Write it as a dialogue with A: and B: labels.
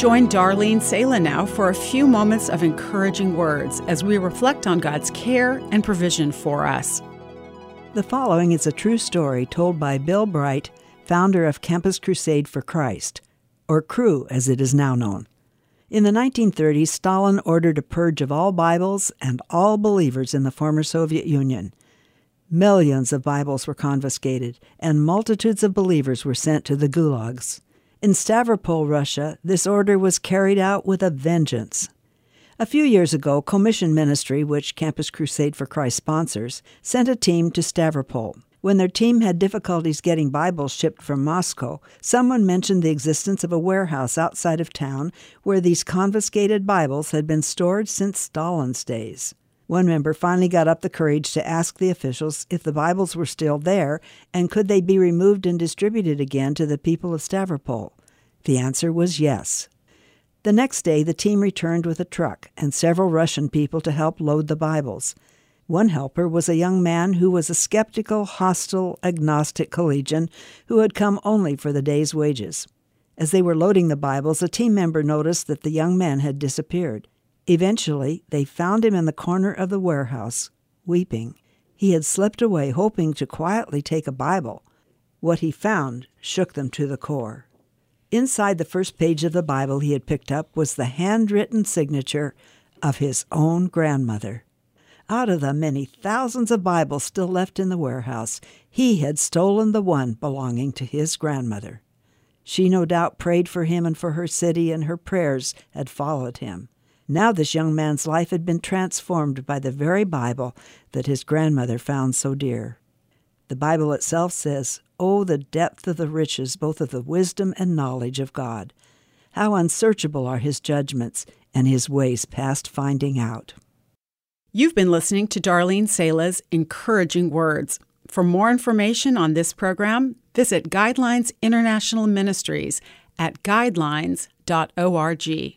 A: Join Darlene Sala now for a few moments of encouraging words as we reflect on God's care and provision for us.
B: The following is a true story told by Bill Bright, founder of Campus Crusade for Christ, or CRU as it is now known. In the 1930s, Stalin ordered a purge of all Bibles and all believers in the former Soviet Union. Millions of Bibles were confiscated, and multitudes of believers were sent to the gulags. In Stavropol, Russia, this order was carried out with a vengeance. A few years ago, Commission Ministry, which Campus Crusade for Christ sponsors, sent a team to Stavropol. When their team had difficulties getting Bibles shipped from Moscow, someone mentioned the existence of a warehouse outside of town where these confiscated Bibles had been stored since Stalin's days. One member finally got up the courage to ask the officials if the Bibles were still there and could they be removed and distributed again to the people of Stavropol. The answer was yes. The next day, the team returned with a truck and several Russian people to help load the Bibles. One helper was a young man who was a skeptical, hostile, agnostic collegian who had come only for the day's wages. As they were loading the Bibles, a team member noticed that the young man had disappeared. Eventually, they found him in the corner of the warehouse, weeping. He had slipped away, hoping to quietly take a Bible. What he found shook them to the core. Inside the first page of the Bible he had picked up was the handwritten signature of his own grandmother. Out of the many thousands of Bibles still left in the warehouse, he had stolen the one belonging to his grandmother. She no doubt prayed for him and for her city, and her prayers had followed him. Now this young man's life had been transformed by the very Bible that his grandmother found so dear. The Bible itself says, "Oh, the depth of the riches, both of the wisdom and knowledge of God. How unsearchable are his judgments, and his ways past finding out."
A: You've been listening to Darlene Sala's encouraging words. For more information on this program, visit Guidelines International Ministries at guidelines.org.